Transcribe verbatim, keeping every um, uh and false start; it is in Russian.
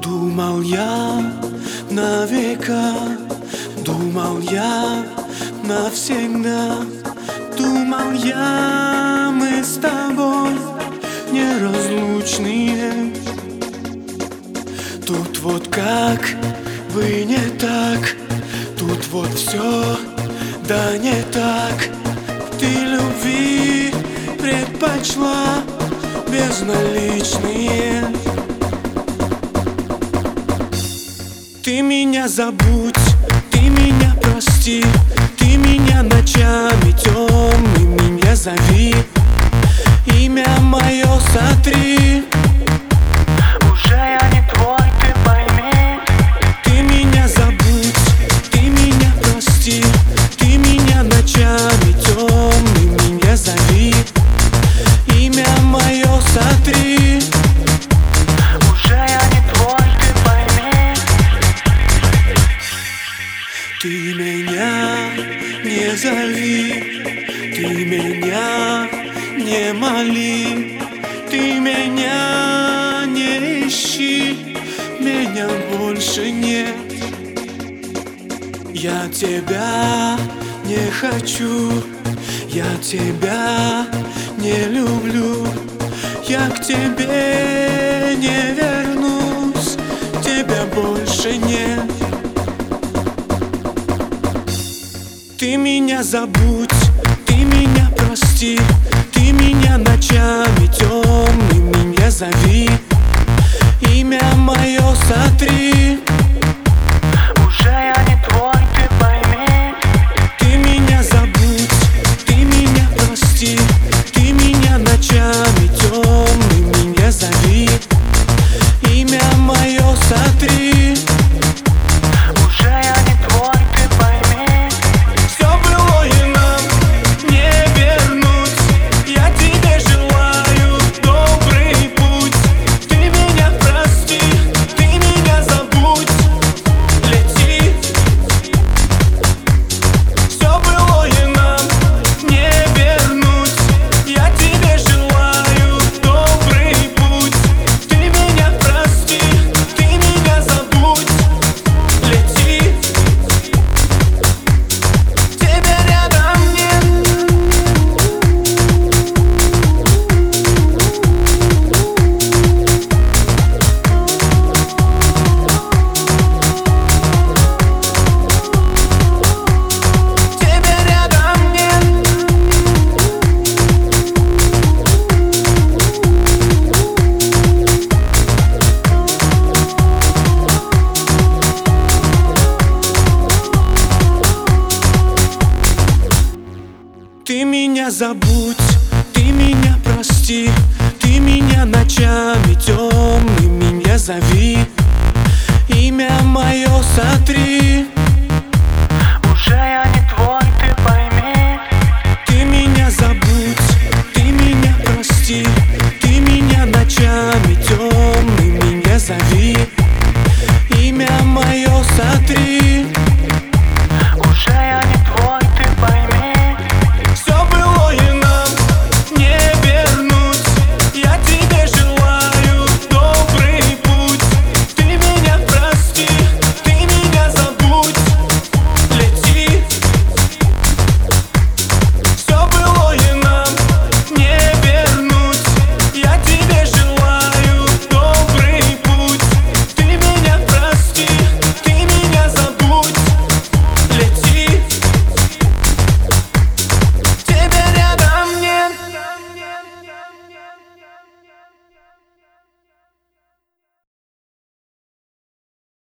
Думал я на века, думал я навсегда, думал я, мы с тобой неразлучные. Тут вот как бы не так, тут вот все да не так. Ты любви предпочла безналичные. Ты меня забудь, ты меня прости, ты меня ночами темными не зови, имя мое сотри. Уже я не твой, ты пойми. Ты меня забудь, ты меня прости, ты меня ночами темными не зови, имя мое сотри. Уже я не твой, ты пойми. Ты меня не зови, ты меня не моли, ты меня не ищи, меня больше нет. Я тебя не хочу, я тебя не люблю, я к тебе не вернусь, тебя больше нет. Ты меня забудь, ты меня прости, ты меня ночами темными не зови, имя мое сотри. Уже я не твой, ты пойми. Ты меня забудь, ты меня прости, ты меня ночами темными не зови, имя мое сотри. Уже я не твой, ты пойми. Все было и нам не вернуть, я тебе желаю добрый путь. Ты меня прости, ты меня забудь, лети. Все было и нам не вернуть, я тебе желаю добрый путь. Ты меня прости, ты меня забудь, лети. Тебя рядом нет. Тебя рядом нет. Ты меня забудь, ты меня прости, ты меня ночами темными не зови, имя мое сотри. Уже я не твой, ты пойми. Ты меня забудь, ты меня прости, ты меня ночами темными не зови, имя мое сотри.